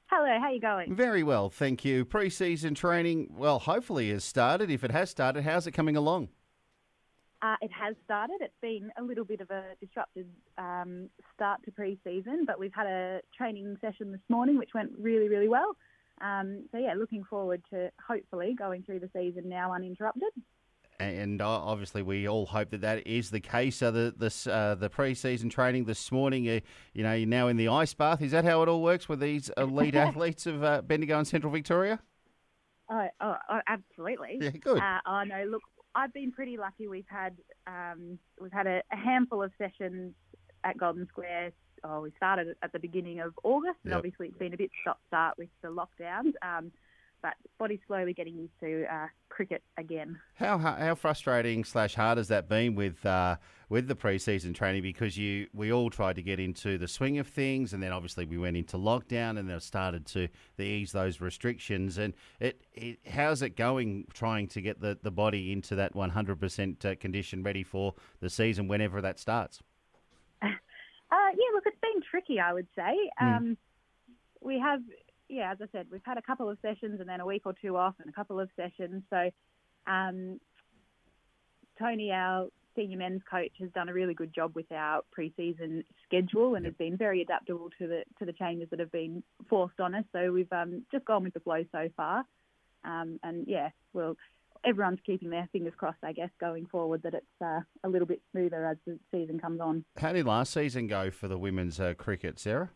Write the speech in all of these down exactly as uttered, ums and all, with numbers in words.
Hello, how you going? Very well, thank you. Pre-season training, well, hopefully has started. If it has started, how's it coming along? Uh, it has started. It's been a little bit of a disrupted um, start to pre-season, but we've had a training session this morning which went really, really well. Um, so, yeah, looking forward to hopefully going through the season now uninterrupted. And uh, obviously, we all hope that that is the case. So the this, uh, the pre-season training this morning, uh, you know, you're now in the ice bath. Is that how it all works with these elite athletes of uh, Bendigo and Central Victoria? Oh, oh, oh absolutely. Yeah, good. Uh, oh no, look, I've been pretty lucky. We've had um, we've had a, a handful of sessions at Golden Square. Oh, we started at the beginning of August, and Yep. obviously it's been a bit stop-start with the lockdowns. Um, but body's slowly getting used to uh, cricket again. How how frustrating slash hard has that been with uh, with the pre-season training? Because you we all tried to get into the swing of things, and then obviously we went into lockdown, and they've started to they ease those restrictions. And it, it how's it going trying to get the, the body into that one hundred percent condition ready for the season whenever that starts? Uh, yeah, look, it's been tricky, I would say. Mm. Um, we have. Yeah, as I said, we've had a couple of sessions and then a week or two off and a couple of sessions. So um, Tony, our senior men's coach, has done a really good job with our pre-season schedule and Yep. has been very adaptable to the to the changes that have been forced on us. So we've um, just gone with the flow so far. Um, and, yeah, well, everyone's keeping their fingers crossed, I guess, going forward that it's uh, a little bit smoother as the season comes on. How did last season go for the women's uh, cricket, Sarah?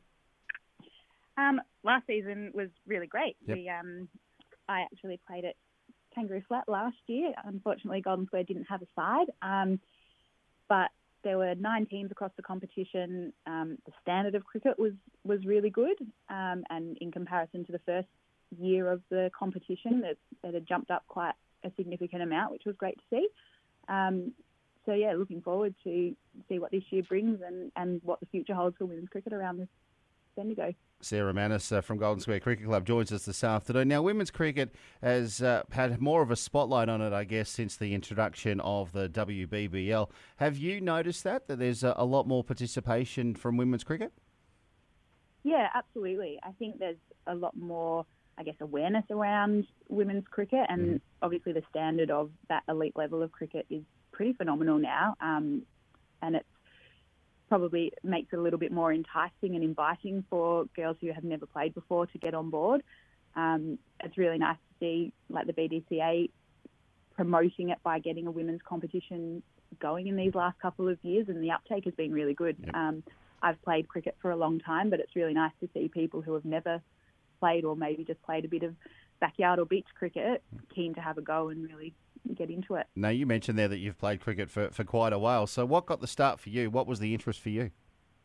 Um, last season was really great. Yep. We, um, I actually played at Kangaroo Flat last year. Unfortunately, Golden Square didn't have a side, um, but there were nine teams across the competition. Um, the standard of cricket was, was really good, um, and in comparison to the first year of the competition, it, it had jumped up quite a significant amount, which was great to see. Um, so, yeah, looking forward to see what this year brings and, and what the future holds for women's cricket around this Bendigo. Sarah Mannis uh, from Golden Square Cricket Club joins us this afternoon. Now, women's cricket has uh, had more of a spotlight on it, I guess, since the introduction of the W B B L. Have you noticed that, that there's a, a lot more participation from women's cricket? Yeah, absolutely. I think there's a lot more, I guess, awareness around women's cricket, and mm. obviously the standard of that elite level of cricket is pretty phenomenal now, um, and it's probably makes it a little bit more enticing and inviting for girls who have never played before to get on board. Um, it's really nice to see like the B D C A promoting it by getting a women's competition going in these last couple of years, and the uptake has been really good. Yep. Um, I've played cricket for a long time, but it's really nice to see people who have never played or maybe just played a bit of backyard or beach cricket keen to have a go and really get into it. Now, you mentioned there that you've played cricket for, for quite a while. So what got the start for you? What was the interest for you?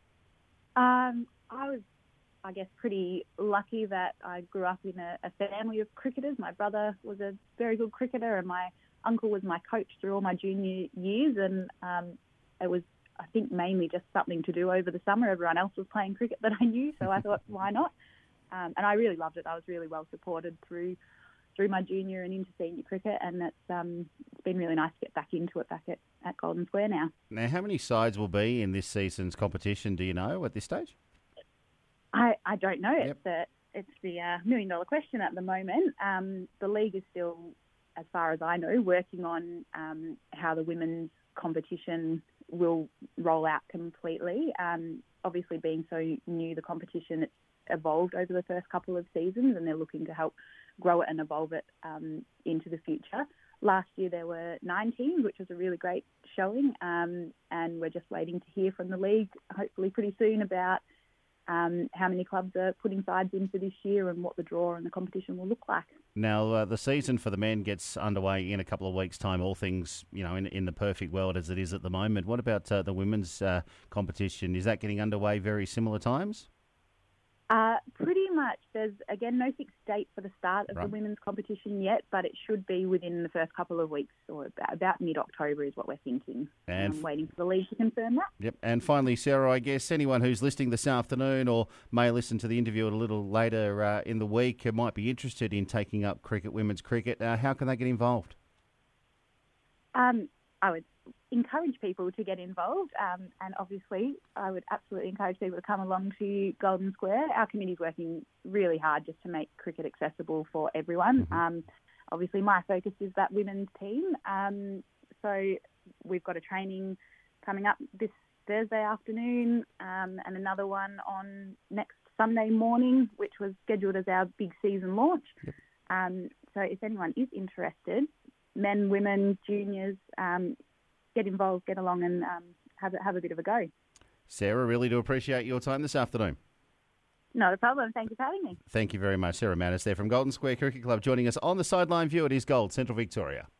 Um, I was, I guess, pretty lucky that I grew up in a, a family of cricketers. My brother was a very good cricketer and my uncle was my coach through all my junior years. And um, it was, I think, mainly just something to do over the summer. Everyone else was playing cricket that I knew, so I thought, why not? Um, and I really loved it. I was really well supported through through my junior and into senior cricket, and it's um, it's been really nice to get back into it back at, at Golden Square now. Now, how many sides will be in this season's competition, do you know, at this stage? I, I don't know. Yep. It's the, it's the uh, million-dollar question at the moment. Um, the league is still, as far as I know, working on um, how the women's competition will roll out completely. Um, obviously, being so new, the competition, it's evolved over the first couple of seasons, and they're looking to help grow it and evolve it um, into the future. Last year there were nine teams, which was a really great showing, um, and we're just waiting to hear from the league, hopefully pretty soon, about um, how many clubs are putting sides in for this year and what the draw and the competition will look like. Now, uh, the season for the men gets underway in a couple of weeks' time, all things, you know, in, in the perfect world as it is at the moment. What about uh, the women's uh, competition? Is that getting underway very similar times? Uh, pretty much. There's, again, no fixed date for the start of Right. the women's competition yet, but it should be within the first couple of weeks, or about, about mid-October is what we're thinking. And I'm waiting for the league to confirm that. Yep. And finally, Sarah, I guess anyone who's listening this afternoon or may listen to the interview a little later uh, in the week uh, might be interested in taking up cricket, women's cricket. Uh, how can they get involved? Um, I would encourage people to get involved. Um, and obviously, I would absolutely encourage people to come along to Golden Square. Our committee's working really hard just to make cricket accessible for everyone. Mm-hmm. Um, obviously, my focus is that women's team. Um, so we've got a training coming up this Thursday afternoon um, and another one on next Sunday morning, which was scheduled as our big season launch. Yep. Um, so if anyone is interested, men, women, juniors, um, get involved, get along and um, have, a, have a bit of a go. Sarah, really do appreciate your time this afternoon. Not a problem. Thank you for having me. Thank you very much. Sarah Manus there from Golden Square Cricket Club joining us on the Sideline View. It is Gold, Central Victoria.